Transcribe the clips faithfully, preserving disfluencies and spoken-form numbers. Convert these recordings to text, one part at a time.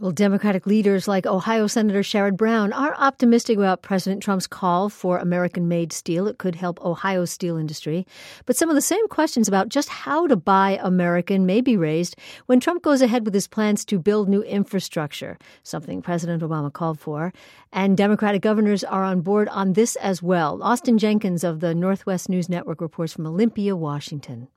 Well, Democratic leaders like Ohio Senator Sherrod Brown are optimistic about President Trump's call for American-made steel. It could help Ohio's steel industry. But some of the same questions about just how to buy American may be raised when Trump goes ahead with his plans to build new infrastructure, something President Obama called for. And Democratic governors are on board on this as well. Austin Jenkins of the Northwest News Network reports from Olympia, Washington.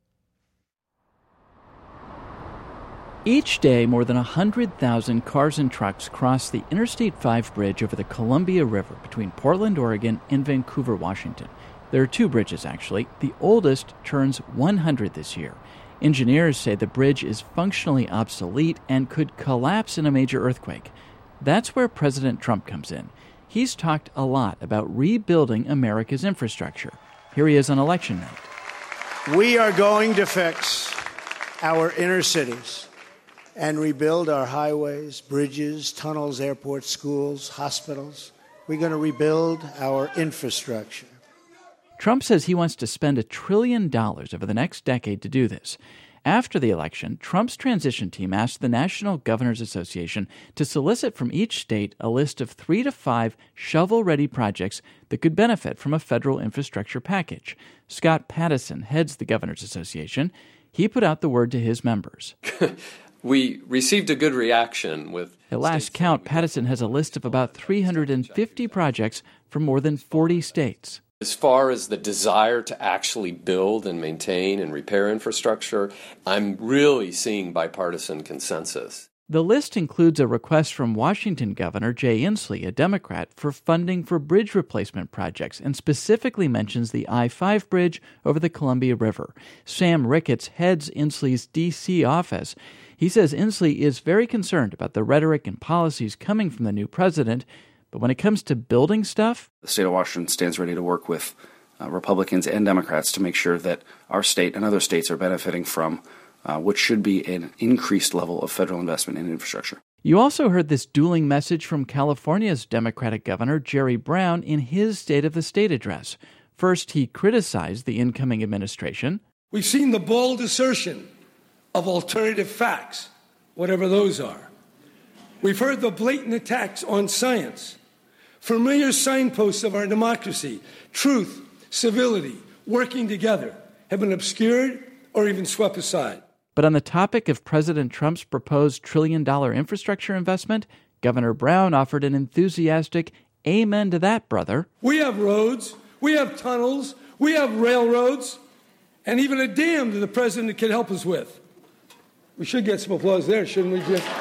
Each day, more than one hundred thousand cars and trucks cross the Interstate five bridge over the Columbia River between Portland, Oregon, and Vancouver, Washington. There are two bridges, actually. The oldest turns one hundred this year. Engineers say the bridge is functionally obsolete and could collapse in a major earthquake. That's where President Trump comes in. He's talked a lot about rebuilding America's infrastructure. Here he is on election night. We are going to fix our inner cities and rebuild our highways, bridges, tunnels, airports, schools, hospitals. We're going to rebuild our infrastructure. Trump says he wants to spend a trillion dollars over the next decade to do this. After the election, Trump's transition team asked the National Governors Association to solicit from each state a list of three to five shovel-ready projects that could benefit from a federal infrastructure package. Scott Pattison heads the Governors Association. He put out the word to his members. We received a good reaction with... At last count, Pattison has a list of about three hundred fifty projects from more than forty states. As far as the desire to actually build and maintain and repair infrastructure, I'm really seeing bipartisan consensus. The list includes a request from Washington Governor Jay Inslee, a Democrat, for funding for bridge replacement projects, and specifically mentions the I five bridge over the Columbia River. Sam Ricketts heads Inslee's D C office. He says Inslee is very concerned about the rhetoric and policies coming from the new president, but when it comes to building stuff... The state of Washington stands ready to work with uh, Republicans and Democrats to make sure that our state and other states are benefiting from uh, what should be an increased level of federal investment in infrastructure. You also heard this dueling message from California's Democratic Governor Jerry Brown in his State of the State address. First, he criticized the incoming administration. We've seen the bold assertion of alternative facts, whatever those are. We've heard the blatant attacks on science, familiar signposts of our democracy, truth, civility, working together, have been obscured or even swept aside. But on the topic of President Trump's proposed trillion-dollar infrastructure investment, Governor Brown offered an enthusiastic amen to that, brother. We have roads, we have tunnels, we have railroads, and even a dam that the president can help us with. We should get some applause there, shouldn't we, Jim?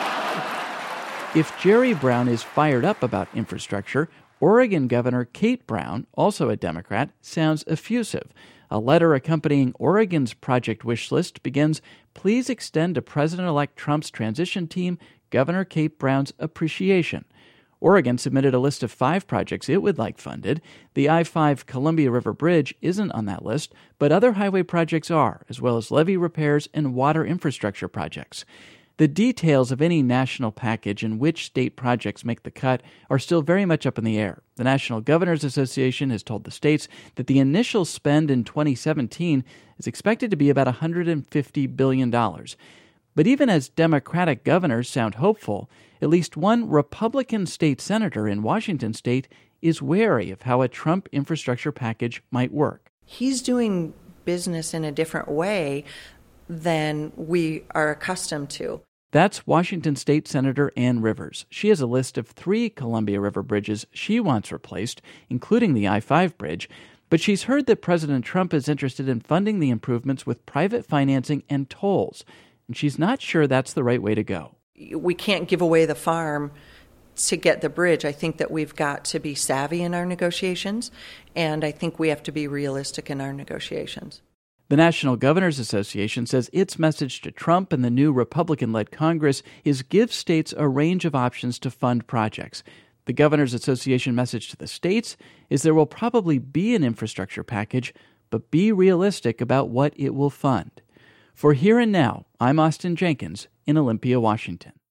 If Jerry Brown is fired up about infrastructure, Oregon Governor Kate Brown, also a Democrat, sounds effusive. A letter accompanying Oregon's project wish list begins, "Please extend to President-elect Trump's transition team Governor Kate Brown's appreciation." Oregon submitted a list of five projects it would like funded. The I five Columbia River Bridge isn't on that list, but other highway projects are, as well as levee repairs and water infrastructure projects. The details of any national package and which state projects make the cut are still very much up in the air. The National Governors Association has told the states that the initial spend in twenty seventeen is expected to be about one hundred fifty billion dollars. But even as Democratic governors sound hopeful, at least one Republican state senator in Washington state is wary of how a Trump infrastructure package might work. He's doing business in a different way than we are accustomed to. That's Washington State Senator Ann Rivers. She has a list of three Columbia River bridges she wants replaced, including the I five bridge, but she's heard that President Trump is interested in funding the improvements with private financing and tolls, and she's not sure that's the right way to go. We can't give away the farm to get the bridge. I think that we've got to be savvy in our negotiations, and I think we have to be realistic in our negotiations. The National Governors Association says its message to Trump and the new Republican-led Congress is give states a range of options to fund projects. The Governors Association message to the states is there will probably be an infrastructure package, but be realistic about what it will fund. For Here and Now, I'm Austin Jenkins in Olympia, Washington.